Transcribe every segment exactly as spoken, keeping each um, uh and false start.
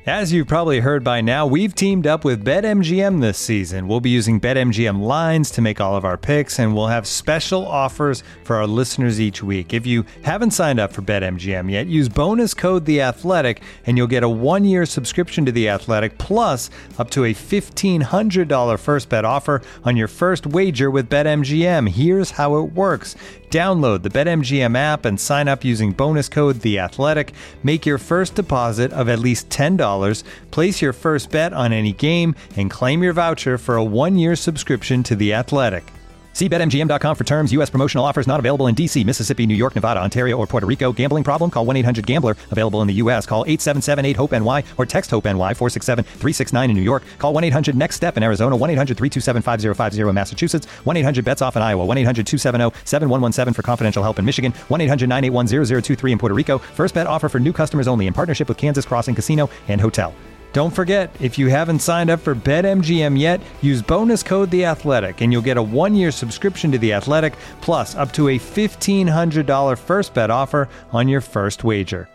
As you've probably heard by now, we've teamed up with BetMGM this season. We'll be using BetMGM lines to make all of our picks, and we'll have special offers for our listeners each week. If you haven't signed up for BetMGM yet, use bonus code The Athletic, and you'll get a one-year subscription to The Athletic, plus up to a fifteen hundred dollars first bet offer on your first wager with BetMGM. Here's how it works. Download the BetMGM app and sign up using bonus code The Athletic. Make your first deposit of at least ten dollars, place your first bet on any game, and claim your voucher for a one-year subscription to The Athletic. See Bet M G M dot com for terms. U S promotional offers not available in D C, Mississippi, New York, Nevada, Ontario, or Puerto Rico. Gambling problem? Call one eight hundred gambler. Available in the U S. Call eight seven seven eight hope N Y or text HOPE-NY four six seven three six nine in New York. Call one eight hundred next step in Arizona. one eight hundred three two seven five zero five zero in Massachusetts. one eight hundred bets off in Iowa. one eight hundred two seven zero seven one one seven for confidential help in Michigan. one eight hundred nine eight one zero zero two three in Puerto Rico. First bet offer for new customers only in partnership with Kansas Crossing Casino and Hotel. Don't forget, if you haven't signed up for BetMGM yet, use bonus code The Athletic, and you'll get a one-year subscription to The Athletic, plus up to a fifteen hundred dollars first bet offer on your first wager.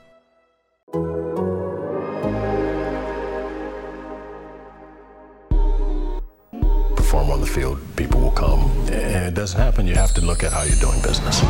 Perform on the field, people will come. And it doesn't happen, you have to look at how you're doing business.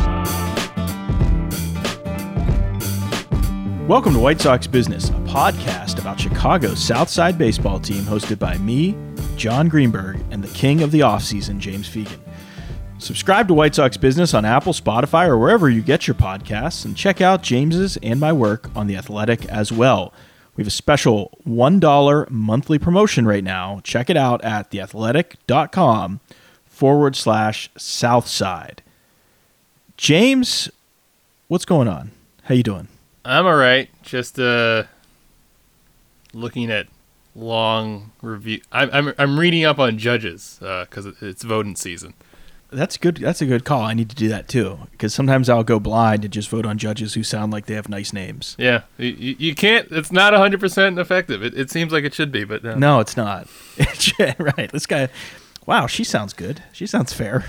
Welcome to White Sox Business, a podcast about Chicago's Southside baseball team hosted by me, John Greenberg, and the king of the offseason, James Fegan. Subscribe to White Sox Business on Apple, Spotify, or wherever you get your podcasts, and check out James's and my work on The Athletic as well. We have a special one dollar monthly promotion right now. Check it out at theathletic.com forward slash Southside. James, what's going on? How you doing? I'm all right. Just uh, looking at long review. I'm I'm I'm reading up on judges because uh, it's voting season. That's good. That's a good call. I need to do that too because sometimes I'll go blind and just vote on judges who sound like they have nice names. Yeah, you, you can't. It's not one hundred percent effective. It, it seems like it should be, but no. No, it's not. Right. This guy. Wow, she sounds good. She sounds fair.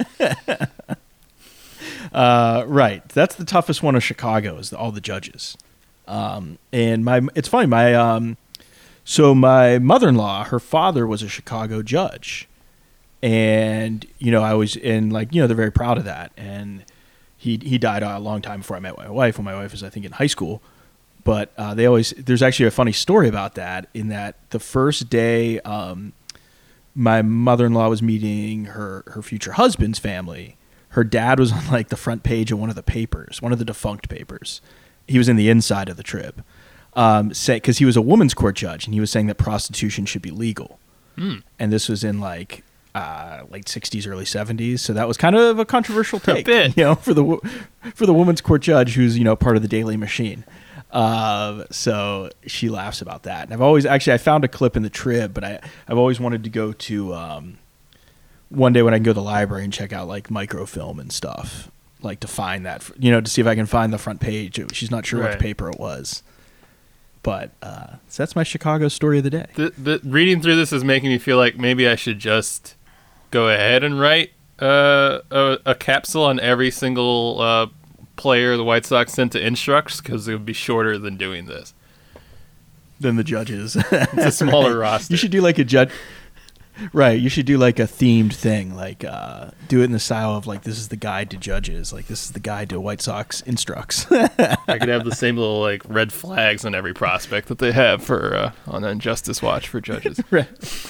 Uh, right. That's the toughest one of Chicago is the, all the judges. Um, and my, it's funny. My, um, so my mother-in-law, her father was a Chicago judge and, you know, I was in like, you know, they're very proud of that. And he, he died a long time before I met my wife when my wife was, I think in high school, but, uh, they always, there's actually a funny story about that in that the first day, um, my mother-in-law was meeting her, her future husband's family. Her dad was on like the front page of one of the papers, one of the defunct papers. He was in the inside of the Trib, um, say because he was a women's court judge, and he was saying that prostitution should be legal. Hmm. And this was in like uh, late sixties, early seventies. So that was kind of a controversial take, a bit. you know, for the for the women's court judge who's you know part of the Daily Machine. Uh, so she laughs about that. And I've always actually I found a clip in the Trib, but I I've always wanted to go to. Um, One day when I can go to the library and check out like microfilm and stuff, like to find that, you know, to see if I can find the front page. She's not sure right. what paper it was, but uh, so that's my Chicago story of the day. The, the, reading through this is making me feel like maybe I should just go ahead and write uh, a, a capsule on every single uh, player the White Sox sent to Instructs because it would be shorter than doing this. Than the judges. It's a smaller roster. You should do like a judge. Right, you should do like a themed thing, like uh, do it in the style of like this is the guide to judges, like this is the guide to White Sox Instructs. I could have the same little like red flags on every prospect that they have for uh, on Injustice Watch for judges. Right,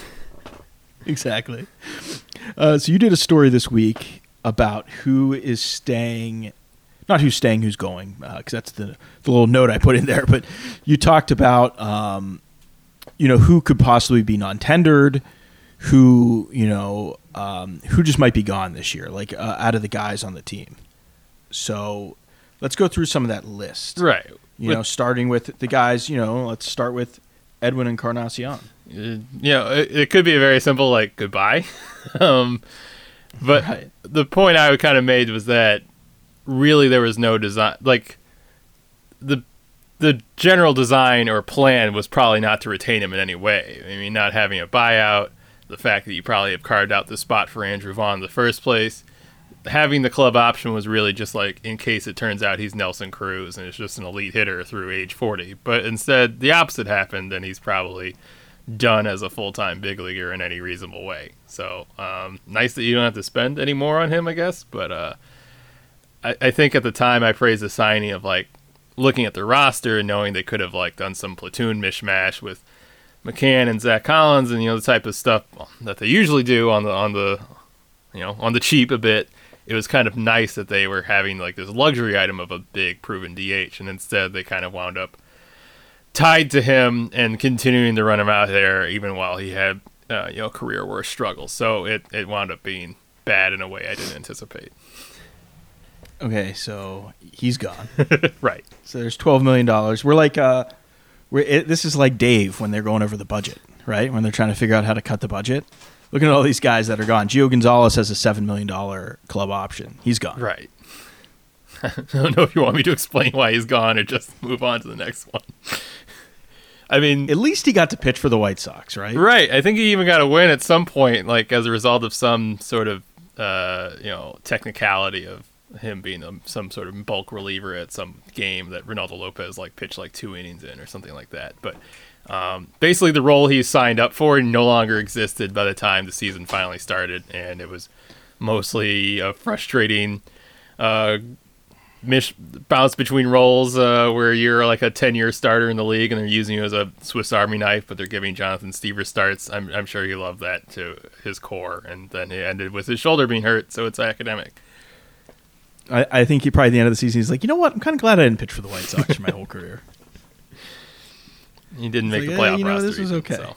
exactly. Uh, so you did a story this week about who is staying, not who's staying, who's going, because uh, that's the the little note I put in there. But you talked about um, you know who could possibly be non-tendered. Who you know, um, who just might be gone this year, like uh, out of the guys on the team. So let's go through some of that list, right? You with, know, starting with the guys. You know, let's start with Edwin Encarnacion. Uh, you know, it, it could be a very simple like goodbye, um, but right. The point I kind of made was that really there was no design, like the the general design or plan was probably not to retain him in any way. I mean, not having a buyout. The fact that you probably have carved out the spot for Andrew Vaughn in the first place, having the club option was really just like in case it turns out he's Nelson Cruz and it's just an elite hitter through age forty. But instead, the opposite happened, and he's probably done as a full-time big leaguer in any reasonable way. So um, nice that you don't have to spend any more on him, I guess. But uh, I, I think at the time I praised the signing of like looking at the roster and knowing they could have like done some platoon mishmash with McCann and Zach Collins and, you know, the type of stuff that they usually do on the on the you know on the cheap a bit. It was kind of nice that they were having like this luxury item of a big proven D H, and instead they kind of wound up tied to him and continuing to run him out there even while he had uh, you know career worst struggles. So it, it wound up being bad in a way I didn't anticipate. Okay, so he's gone. Right. So there's twelve million dollars. We're like, uh, we're it, this is like Dave when they're going over the budget, right? When they're trying to figure out how to cut the budget. Looking at all these guys that are gone. Gio Gonzalez has a seven million dollars club option. He's gone. Right. I don't know if you want me to explain why he's gone or just move on to the next one. I mean, at least he got to pitch for the White Sox, right? Right. I think he even got a win at some point, like as a result of some sort of, uh, you know, technicality of him being a, some sort of bulk reliever at some game that Ronaldo Lopez like pitched like two innings in or something like that. But um, basically, the role he signed up for no longer existed by the time the season finally started, and it was mostly a frustrating uh, mish- bounce between roles uh, where you're like a ten-year starter in the league and they're using you as a Swiss Army knife, but they're giving Jonathan Stiever starts. I'm, I'm sure he loved that to his core, and then it ended with his shoulder being hurt, so it's academic. I, I think he probably at the end of the season he's like, you know what? I'm kind of glad I didn't pitch for the White Sox for my whole career. He didn't make like, the playoff yeah, you know, roster. this was even, okay. So.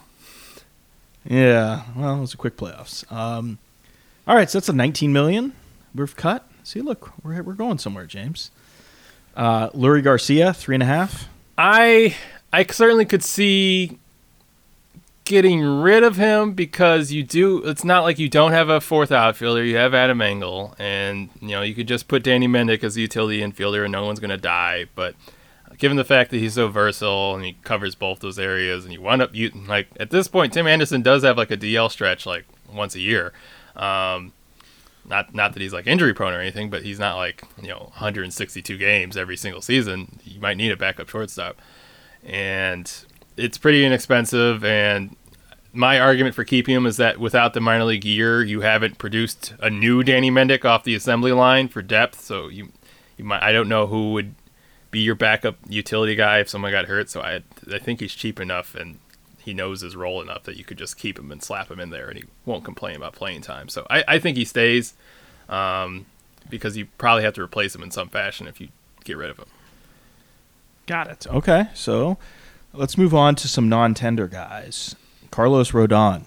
Yeah, well, it was a quick playoffs. Um, all right, so that's a nineteen million dollars we've cut. See, look, we're we're going somewhere, James. Uh, Lurie Garcia, three and a half. I I certainly could see getting rid of him because you do. It's not like you don't have a fourth outfielder. You have Adam Engel, and you know you could just put Danny Mendick as a utility infielder, and no one's going to die. But given the fact that he's so versatile and he covers both those areas, and you wind up you, like at this point, Tim Anderson does have like a D L stretch like once a year. Um, not not that he's like injury prone or anything, but he's not like you know one hundred sixty-two games every single season. You might need a backup shortstop, and it's pretty inexpensive. And my argument for keeping him is that without the minor league year, you haven't produced a new Danny Mendick off the assembly line for depth. So you you might I don't know who would be your backup utility guy if someone got hurt. So I I think he's cheap enough and he knows his role enough that you could just keep him and slap him in there and he won't complain about playing time. So I, I think he stays um, because you probably have to replace him in some fashion if you get rid of him. Got it. Okay, so let's move on to some non-tender guys. Carlos Rodon.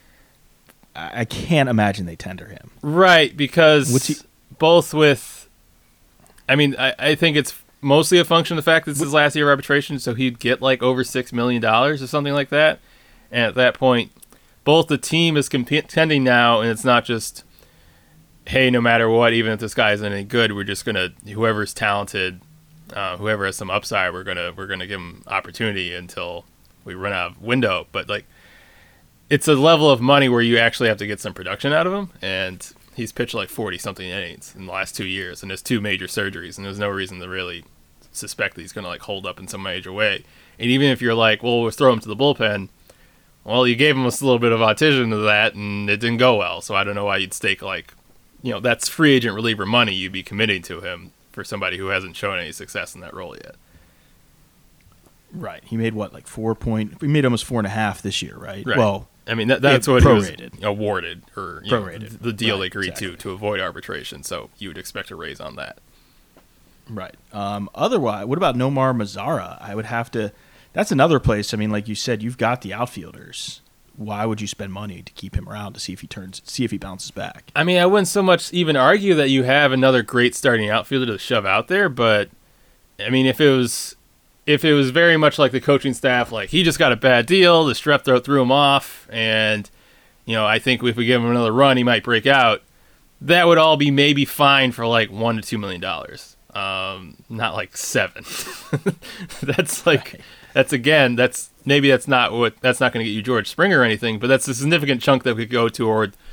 I, I can't imagine they tender him. Right, because What's he- both with – I mean, I, I think it's mostly a function of the fact that this is his last year of arbitration, so he'd get like over six million dollars or something like that. And at that point, both the team is contending now, and it's not just, hey, no matter what, even if this guy isn't any good, we're just going to – whoever's talented, uh, whoever has some upside, we're going to we're gonna give him opportunity until we run out of window. But, like, it's a level of money where you actually have to get some production out of him, and he's pitched like forty-something innings in the last two years, and there's two major surgeries, and there's no reason to really suspect that he's going to like hold up in some major way. And even if you're like, well, we'll throw him to the bullpen, well, you gave him a little bit of audition to that, and it didn't go well, so I don't know why you'd stake like, you know, that's free agent reliever money you'd be committing to him for somebody who hasn't shown any success in that role yet. Right. He made what, like four point? We made almost four and a half this year, right? Right. Well, I mean, that, that's what prorated. he was awarded, or you Prorated. know, the deal Right, they agreed exactly. to to avoid arbitration. So you would expect a raise on that. Right. Um, otherwise, what about Nomar Mazara? I would have to. That's another place. I mean, like you said, you've got the outfielders. Why would you spend money to keep him around to see if he turns, see if he bounces back? I mean, I wouldn't so much even argue that you have another great starting outfielder to shove out there, but I mean, if it was, if it was very much like the coaching staff, like he just got a bad deal, the strep throat threw him off, and you know, I think if we give him another run, he might break out. That would all be maybe fine for like one to two million dollars, um, not like seven. That's like. Right. That's again. That's maybe that's not what. That's not going to get you George Springer or anything, but that's a significant chunk that we could go toward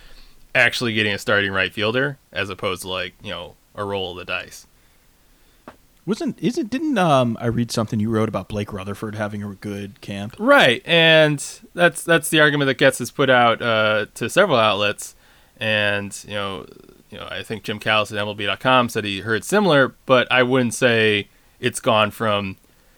actually getting a starting right fielder as opposed to like, you know, a roll of the dice. Wasn't isn't didn't um I read something you wrote about Blake Rutherford having a good camp? Right, and that's that's the argument that gets us put out uh, to several outlets, and you know, you know, I think Jim Callis at M L B dot com said he heard similar, but I wouldn't say it's gone from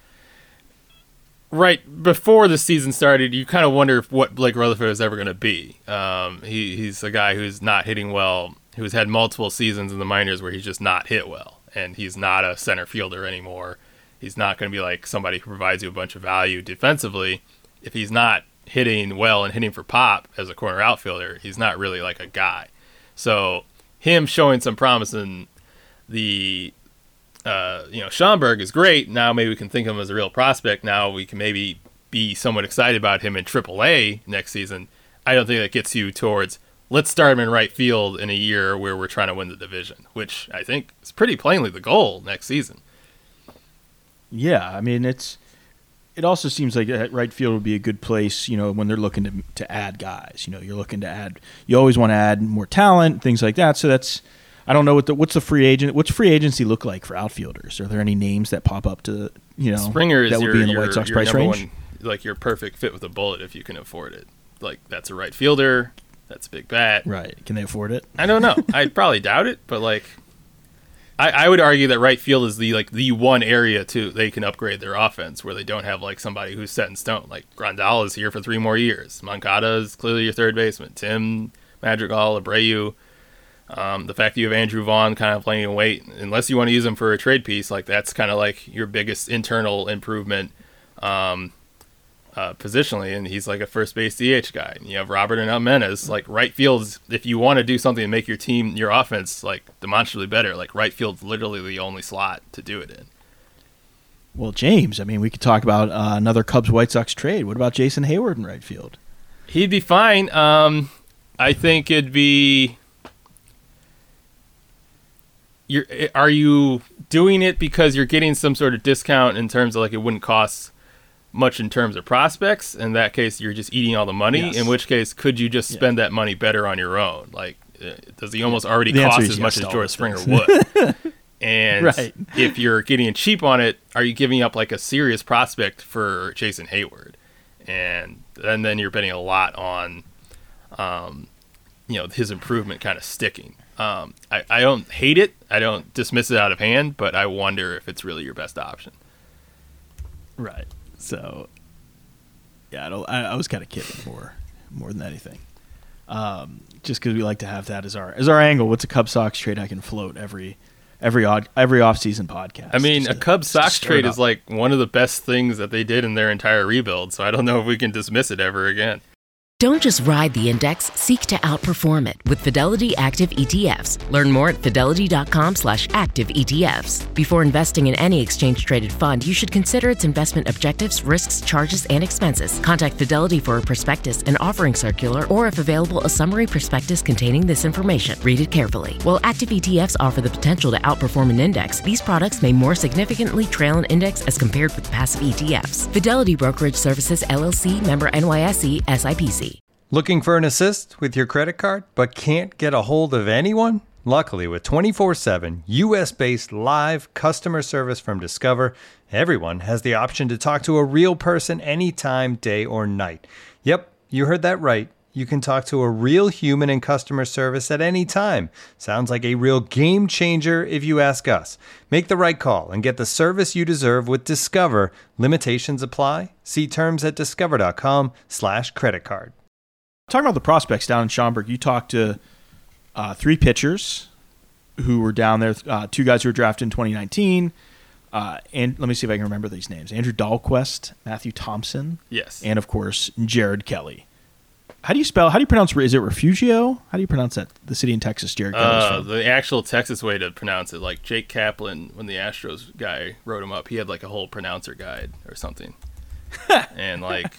right before the season started. You kind of wonder if what Blake Rutherford is ever going to be. Um, he he's a guy who's not hitting well, who's had multiple seasons in the minors where he's just not hit well. And he's not a center fielder anymore. He's not going to be like somebody who provides you a bunch of value defensively. If he's not hitting well and hitting for pop as a corner outfielder, he's not really like a guy. So him showing some promise in the, uh, you know, Schomburg is great. Now maybe we can think of him as a real prospect. Now we can maybe be somewhat excited about him in triple A next season. I don't think that gets you towards, let's start him in right field in a year where we're trying to win the division, which I think is pretty plainly the goal next season. Yeah, I mean, it's it also seems like right field would be a good place, you know, when they're looking to to add guys. You know, you're looking to add, you always want to add more talent, things like that. So that's, I don't know what the what's the free agent, what's free agency look like for outfielders? Are there any names that pop up to, you know, Springer is that would your, be in the your, White Sox your price range? One, like your perfect fit with a bullet if you can afford it. Like that's a right fielder. That's a big bat. Right. Can they afford it? I don't know. I'd probably doubt it, but like, I, I would argue that right field is the like the one area too they can upgrade their offense where they don't have like somebody who's set in stone. Like Grandal is here for three more years. Moncada is clearly your third baseman. Tim, Madrigal, Abreu. Um, the fact that you have Andrew Vaughn kind of playing in weight, unless you want to use him for a trade piece, like that's kind of like your biggest internal improvement. Um, Uh, positionally, and he's like a first base D H guy. And you have Robert and Almenez, like right field's, if you want to do something to make your team, your offense, like demonstrably better, like right field's literally the only slot to do it in. Well, James, I mean, we could talk about uh, another Cubs-White Sox trade. What about Jason Hayward in right field? He'd be fine. Um, I think it'd be. You're, are you doing it because you're getting some sort of discount in terms of like it wouldn't cost much in terms of prospects? In that case, you're just eating all the money. Yes. In which case, could you just spend yeah. that money better on your own? Like, uh, does he almost already the cost as yes much as George Springer would? And right. if you're getting cheap on it, are you giving up like a serious prospect for Jason Hayward? And and then you're betting a lot on, um, you know, his improvement kind of sticking. Um, I, I don't hate it. I don't dismiss it out of hand, but I wonder if it's really your best option. Right. So, yeah, I, don't, I, I was kind of kidding more, more than anything. Um, just because we like to have that as our as our angle. What's a Cubs Sox trade I can float every every odd every off season podcast? I mean, a Cubs Sox trade is like one of the best things that they did in their entire rebuild. So I don't know if we can dismiss it ever again. Don't just ride the index, seek to outperform it with Fidelity Active E T Fs. Learn more at fidelity.com slash active ETFs. Before investing in any exchange-traded fund, you should consider its investment objectives, risks, charges, and expenses. Contact Fidelity for a prospectus, an offering circular, or if available, a summary prospectus containing this information. Read it carefully. While active E T Fs offer the potential to outperform an index, these products may more significantly trail an index as compared with passive E T Fs. Fidelity Brokerage Services, L L C, member N Y S E, S I P C. Looking for an assist with your credit card, but can't get a hold of anyone? Luckily, with twenty-four seven U S-based live customer service from Discover, everyone has the option to talk to a real person anytime, day or night. Yep, you heard that right. You can talk to a real human in customer service at any time. Sounds like a real game changer if you ask us. Make the right call and get the service you deserve with Discover. Limitations apply. See terms at discover.com slash credit card. Talking about the prospects down in Schaumburg, you talked to uh, three pitchers who were down there, uh, two guys who were drafted in twenty nineteen. Uh, and let me see if I can remember these names. Andrew Dahlquist, Matthew Thompson. Yes. And, of course, Jared Kelly. How do you spell, how do you pronounce, is it Refugio? How do you pronounce that? The city in Texas, Jared Kelly's uh, from? The actual Texas way to pronounce it, like Jake Kaplan, when the Astros guy wrote him up, he had like a whole pronouncer guide or something. And like...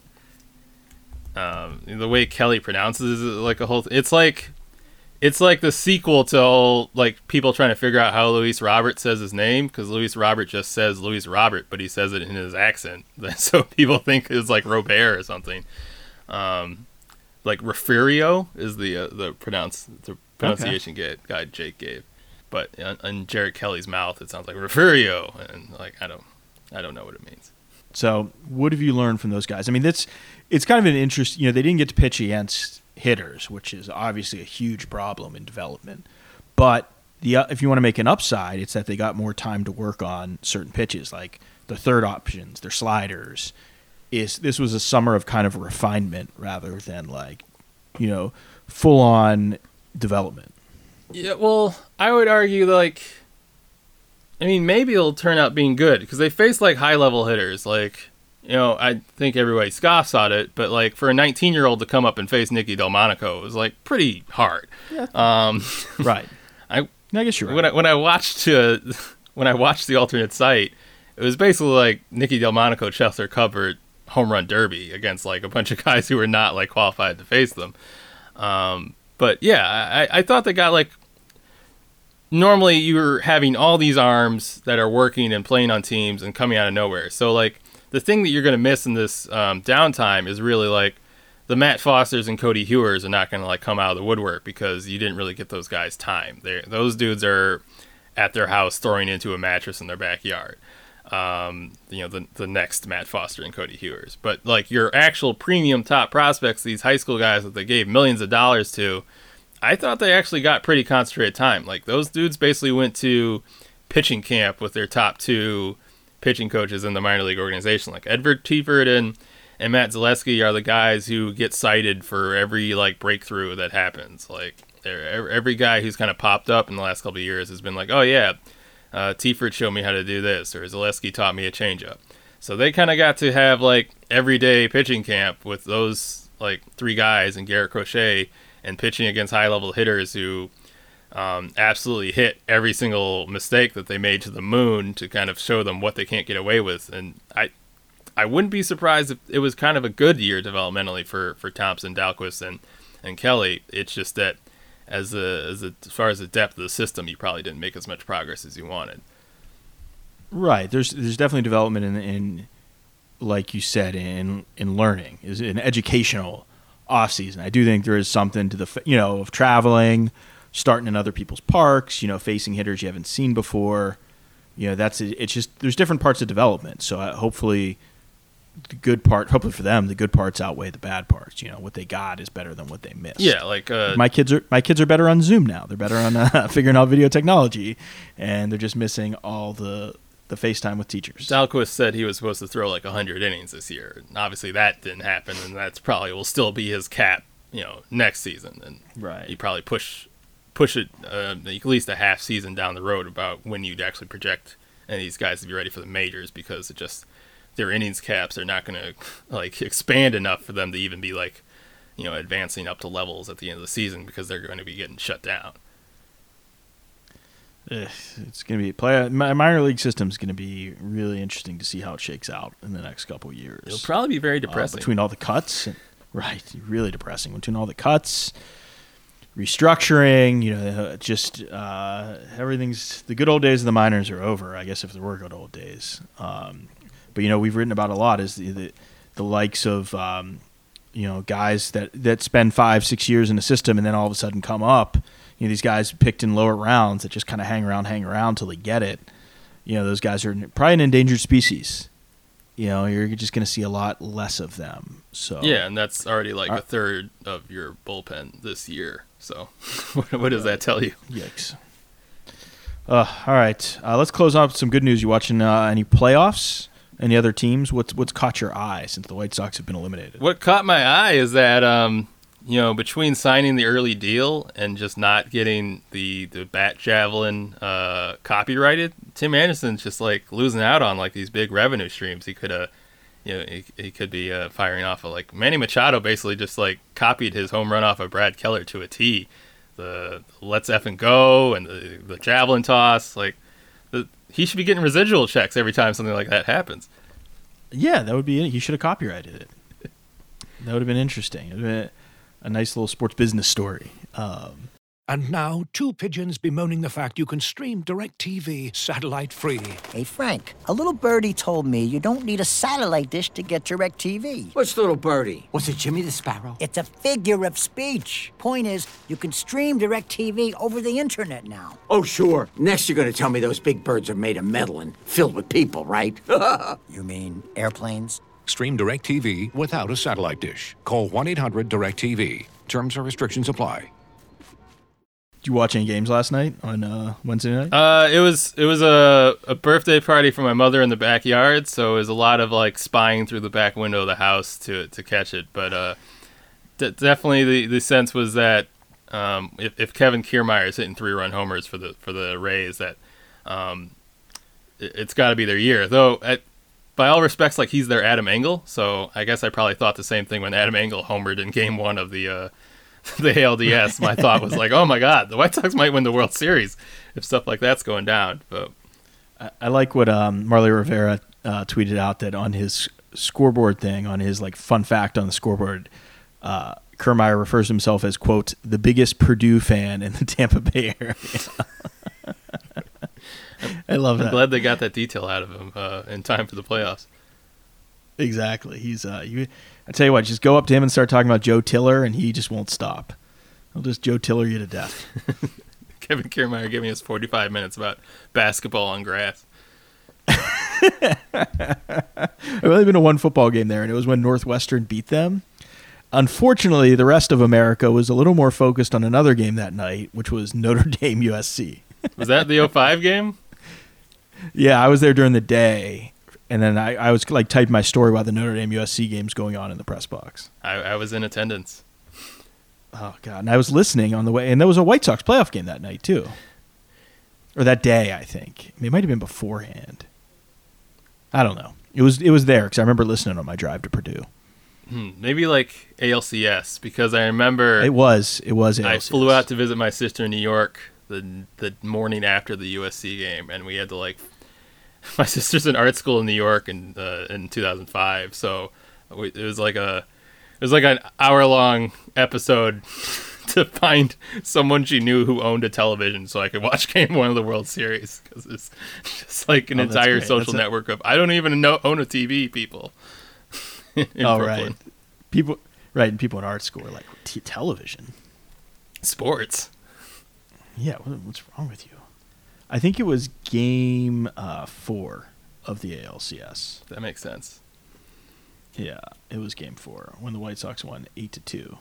Um, the way Kelly pronounces it, like a whole, th- it's like, it's like the sequel to all, like people trying to figure out how Luis Robert says his name, because Luis Robert just says Luis Robert, but he says it in his accent, so people think it's like Robert or something. Um, like Refugio is the uh, the pronounce the pronunciation okay. guide Jake gave, but in, in Jarrett Kelly's mouth it sounds like Refugio, and like I don't I don't know what it means. So what have you learned from those guys? I mean, that's it's kind of an interest. You know, they didn't get to pitch against hitters, which is obviously a huge problem in development. But the uh, if you want to make an upside, it's that they got more time to work on certain pitches, like the third options, their sliders. Is this was a summer of kind of refinement rather than like, you know, full on development. Yeah, well, I would argue like, I mean, maybe it'll turn out being good because they face like high level hitters. Like, you know, I think everybody scoffs at it, but like for a nineteen year old to come up and face Nicky Delmonico was like pretty hard. Yeah. Um, right. I I guess you're right. When I when I watched uh, when I watched the alternate site, it was basically like Nicky Delmonico Chester covered home run derby against like a bunch of guys who were not like qualified to face them. Um, but yeah, I, I thought they got like, normally you're having all these arms that are working and playing on teams and coming out of nowhere. So like the thing that you're going to miss in this um, downtime is really like the Matt Fosters and Cody Hewers are not going to like come out of the woodwork because you didn't really get those guys time. They those dudes are at their house throwing into a mattress in their backyard. Um, you know, the the next Matt Foster and Cody Hewers. But like your actual premium top prospects, these high school guys that they gave millions of dollars to, I thought they actually got pretty concentrated time. Like those dudes basically went to pitching camp with their top two pitching coaches in the minor league organization. Like Edward Tiefert and, and Matt Zaleski are the guys who get cited for every like breakthrough that happens. Like every guy who's kind of popped up in the last couple of years has been like, oh yeah, Uh, Tiefert showed me how to do this, or Zaleski taught me a changeup. So they kind of got to have like everyday pitching camp with those like three guys and Garrett Crochet and pitching against high level hitters who um, absolutely hit every single mistake that they made to the moon to kind of show them what they can't get away with. And I, I wouldn't be surprised if it was kind of a good year developmentally for for Thompson, Dalquist, and and Kelly. It's just that. As a, as a, as far as the depth of the system, you probably didn't make as much progress as you wanted. Right. There's there's definitely development in, in like you said, in in learning, is an educational off season. I do think there is something to the you know of traveling, starting in other people's parks, you know, facing hitters you haven't seen before. You know, that's it's just there's different parts of development. So uh, hopefully. The good part, hopefully for them, the good parts outweigh the bad parts. You know, what they got is better than what they missed. Yeah, like uh, my kids are my kids are better on Zoom now. They're better on uh, figuring out video technology, and they're just missing all the the FaceTime with teachers. Dalquist said he was supposed to throw like one hundred innings this year. And obviously, that didn't happen, and that's probably will still be his cap, you know, next season. And right, he probably push push it uh, at least a half season down the road about when you'd actually project any of these guys to be ready for the majors because it just. Their innings caps are not going to like expand enough for them to even be like, you know, advancing up to levels at the end of the season because they're going to be getting shut down. It's going to be play. My minor league system is going to be really interesting to see how it shakes out in the next couple of years. It'll probably be very depressing uh, between all the cuts. And, right, really depressing between all the cuts, restructuring. You know, just uh, everything's the good old days of the minors are over. I guess if there were good old days. Um, But, you know, we've written about a lot is the the, the likes of, um, you know, guys that, that spend five, six years in the system and then all of a sudden come up. You know, these guys picked in lower rounds that just kind of hang around, hang around till they get it. You know, those guys are probably an endangered species. You know, you're just going to see a lot less of them. So yeah, and that's already like uh, a third of your bullpen this year. So what, what does that tell you? Yikes. Uh, all right, uh, let's close off with some good news. You watching uh, any playoffs? Any other teams? What's what's caught your eye since the White Sox have been eliminated? What caught my eye is that um, you know, between signing the early deal and just not getting the the bat javelin uh, copyrighted, Tim Anderson's just like losing out on like these big revenue streams. He could have, you know, he, he could be uh, firing off of like Manny Machado basically just like copied his home run off of Brad Keller to a T. The let's effing go and the the javelin toss like. The, He should be getting residual checks every time something like that happens. Yeah, that would be it. He should have copyrighted it. That would have been interesting. It would have been a nice little sports business story. Um, And now, two pigeons bemoaning the fact you can stream DirecTV satellite-free. Hey, Frank, a little birdie told me you don't need a satellite dish to get DirecTV. What's little birdie? Was it Jimmy the Sparrow? It's a figure of speech. Point is, you can stream DirecTV over the internet now. Oh, sure. Next you're going to tell me those big birds are made of metal and filled with people, right? You mean airplanes? Stream DirecTV without a satellite dish. Call one eight hundred direct T V. Terms and restrictions apply. Did you watch any games last night on uh, Wednesday night? Uh, it was it was a, a birthday party for my mother in the backyard, so it was a lot of like spying through the back window of the house to to catch it. But uh, d- definitely the, the sense was that um, if, if Kevin Kiermaier is hitting three run homers for the for the Rays, that um, it, it's got to be their year. Though at, by all respects, like he's their Adam Engel, so I guess I probably thought the same thing when Adam Engel homered in Game One of the. Uh, the A L D S. My thought was like, oh my God, the White Sox might win the World Series if stuff like that's going down. But I, I like what um, Marley Rivera uh, tweeted out, that on his scoreboard thing, on his like fun fact on the scoreboard, uh, Kiermaier refers to himself as, quote, the biggest Purdue fan in the Tampa Bay area. I love that. I'm glad they got that detail out of him uh, in time for the playoffs. Exactly. He's uh, you. I tell you what, just go up to him and start talking about Joe Tiller, and he just won't stop. He'll just Joe Tiller you to death. Kevin Kiermaier giving us forty-five minutes about basketball on grass. I've only been to one football game there, and it was when Northwestern beat them. Unfortunately, the rest of America was a little more focused on another game that night, which was Notre Dame U S C. Was that the oh five game? Yeah, I was there during the day. And then I, I was like typing my story while the Notre Dame U S C game's going on in the press box. I, I was in attendance. Oh, God. And I was listening on the way. And there was a White Sox playoff game that night, too. Or that day, I think. It might have been beforehand. I don't know. It was it was there because I remember listening on my drive to Purdue. Hmm, maybe like A L C S, because I remember... It was. It was A L C S. I flew out to visit my sister in New York the the morning after the U S C game, and we had to like... My sister's in art school in New York in uh, in two thousand five, so we, it was like a it was like an hour long episode to find someone she knew who owned a television, so I could watch Game One of the World Series, because it's just like an oh, entire great. social that's network a- of I don't even know own a T V people. in oh Brooklyn. right, people right, and people in art school are like T- television, sports. Yeah, what, what's wrong with you? I think it was game uh, four of the A L C S. That makes sense. Yeah, it was game four when the White Sox won eight to two.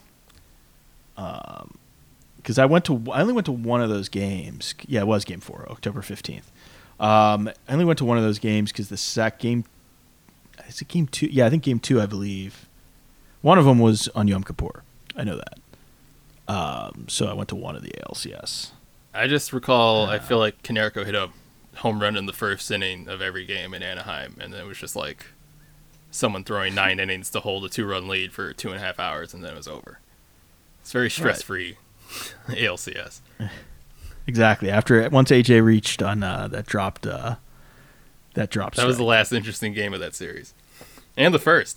Um, because I went to I only went to one of those games. Yeah, it was game four, October fifteenth. Um, I only went to one of those games because the sec game. Is it game two? Yeah, I think game two. I believe one of them was on Yom Kippur. I know that. Um, so I went to one of the A L C S. I just recall, I feel like Konerko hit a home run in the first inning of every game in Anaheim, and then it was just like someone throwing nine innings to hold a two-run lead for two and a half hours, and then it was over. It's very stress-free, right. A L C S. Exactly. After once A J reached on uh, that dropped, uh, that dropped. That strike. was the last interesting game of that series, and the first.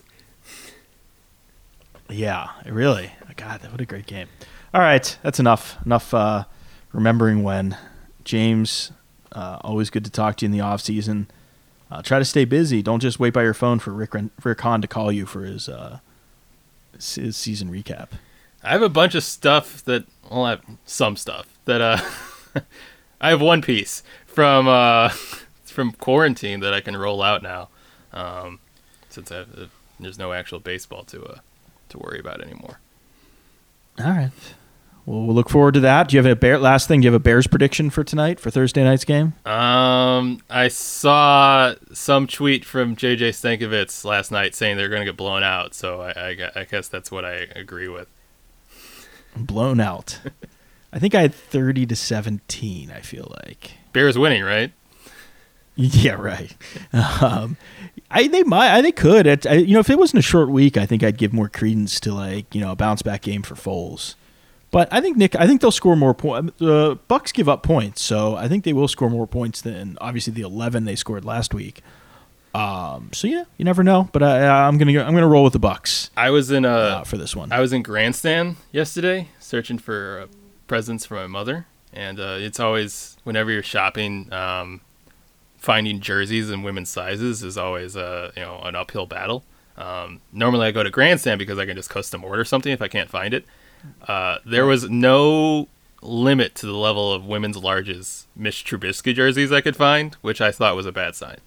Yeah, really. God, what a great game. All right, that's enough. Enough. Uh, Remembering when. James, uh, always good to talk to you in the off season. Uh, try to stay busy. Don't just wait by your phone for Rick, Rick Hahn to call you for his, uh, his season recap. I have a bunch of stuff that, well, I have some stuff that, uh, I have one piece from, uh, from quarantine that I can roll out now, um, since I have, uh, there's no actual baseball to, uh, to worry about anymore. All right. Well, we'll look forward to that. Do you have a bear? Last thing, do you have a Bears prediction for tonight, for Thursday night's game? Um, I saw some tweet from J J Stankiewicz last night saying they're going to get blown out, so I, I, I guess that's what I agree with. Blown out. I think I had thirty to seventeen, I feel like. Bears winning, right? Yeah, right. Um, I they might, I they could. It, I, you know, if it wasn't a short week, I think I'd give more credence to like you know a bounce back game for Foles. But I think Nick, I think they'll score more points. The uh, Bucks give up points, so I think they will score more points than obviously the eleven they scored last week. Um, so yeah, you never know. But I, I'm gonna go, I'm gonna roll with the Bucks. I was in a uh, for this one. I was in Grandstand yesterday, searching for presents for my mother, and uh, it's always, whenever you're shopping, um, finding jerseys in women's sizes is always a, you know, an uphill battle. Um, normally I go to Grandstand because I can just custom order something if I can't find it. Uh, there was no limit to the level of women's larges Mitch Trubisky jerseys I could find, which I thought was a bad sign.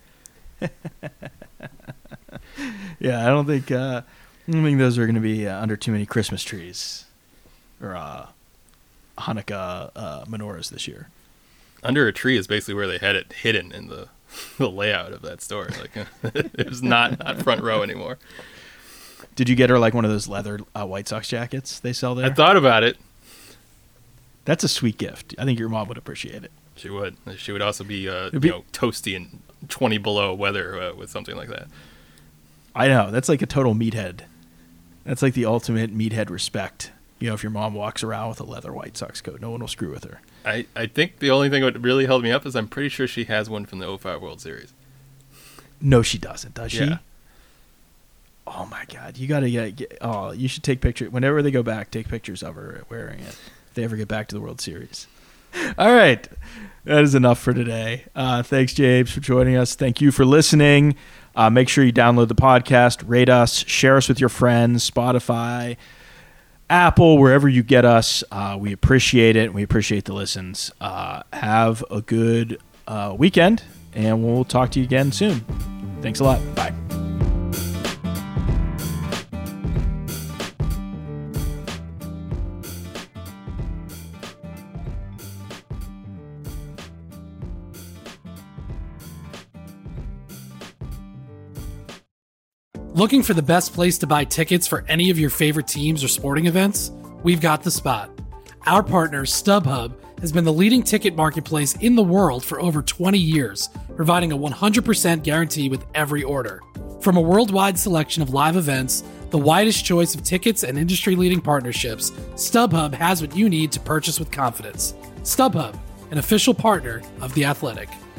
Yeah, I don't think uh, I don't think those are going to be uh, under too many Christmas trees or uh, Hanukkah uh, menorahs this year. Under a tree is basically where they had it hidden in the, the layout of that store. Like it was not, not front row anymore. Did you get her like one of those leather uh, White Sox jackets they sell there? I thought about it. That's a sweet gift. I think your mom would appreciate it. She would. She would also be, uh, be- you know, toasty and twenty below weather uh, with something like that. I know. That's like a total meathead. That's like the ultimate meathead respect. You know, if your mom walks around with a leather White Sox coat, no one will screw with her. I, I think the only thing that really held me up is I'm pretty sure she has one from the oh five World Series. No, she doesn't, does she? Yeah. Oh, my God. You got to get, get... Oh, you should take pictures. Whenever they go back, take pictures of her wearing it if they ever get back to the World Series. All right. That is enough for today. Uh, thanks, James, for joining us. Thank you for listening. Uh, make sure you download the podcast, rate us, share us with your friends, Spotify, Apple, wherever you get us. Uh, we appreciate it. We appreciate the listens. Uh, have a good uh, weekend, and we'll talk to you again soon. Thanks a lot. Bye. Looking for the best place to buy tickets for any of your favorite teams or sporting events? We've got the spot. Our partner, StubHub, has been the leading ticket marketplace in the world for over twenty years, providing a one hundred percent guarantee with every order. From a worldwide selection of live events, the widest choice of tickets, and industry-leading partnerships, StubHub has what you need to purchase with confidence. StubHub, an official partner of The Athletic.